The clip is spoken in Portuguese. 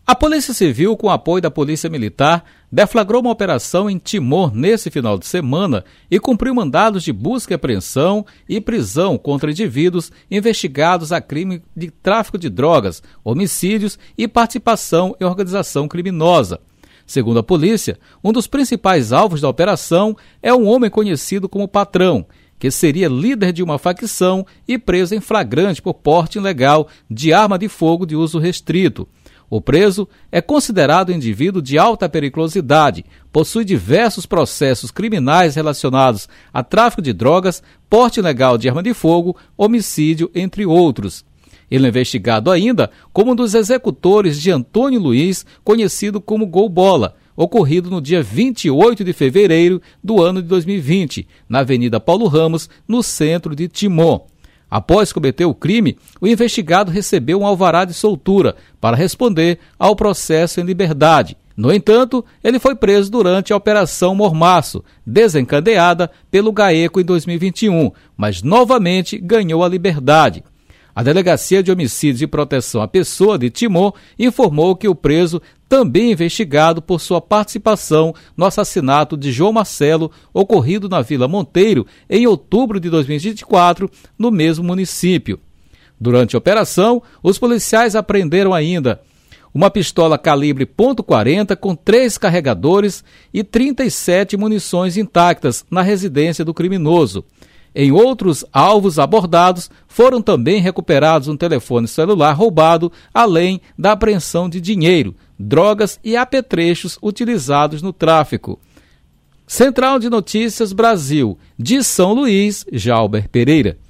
A Polícia Civil, com apoio da Polícia Militar, deflagrou uma operação em Timor nesse final de semana e cumpriu mandados de busca e apreensão e prisão contra indivíduos investigados a crime de tráfico de drogas, homicídios e participação em organização criminosa. Segundo a polícia, um dos principais alvos da operação é um homem conhecido como Patrão, que seria líder de uma facção e preso em flagrante por porte ilegal de arma de fogo de uso restrito. O preso é considerado um indivíduo de alta periculosidade, possui diversos processos criminais relacionados a tráfico de drogas, porte ilegal de arma de fogo, homicídio, entre outros. Ele é investigado ainda como um dos executores de Antônio Luiz, conhecido como Gol Bola, ocorrido no dia 28 de fevereiro do ano de 2020, na Avenida Paulo Ramos, no centro de Timor. Após cometer o crime, o investigado recebeu um alvará de soltura para responder ao processo em liberdade. No entanto, ele foi preso durante a Operação Mormaço, desencadeada pelo GAECO em 2021, mas novamente ganhou a liberdade. A Delegacia de Homicídios e Proteção à Pessoa de Timor informou que o preso também é investigado por sua participação no assassinato de João Marcelo, ocorrido na Vila Monteiro em outubro de 2024, no mesmo município. Durante a operação, os policiais apreenderam ainda uma pistola calibre .40 com 3 carregadores e 37 munições intactas na residência do criminoso. Em outros alvos abordados, foram também recuperados um telefone celular roubado, além da apreensão de dinheiro, drogas e apetrechos utilizados no tráfico. Central de Notícias Brasil, de São Luís, Jalber Pereira.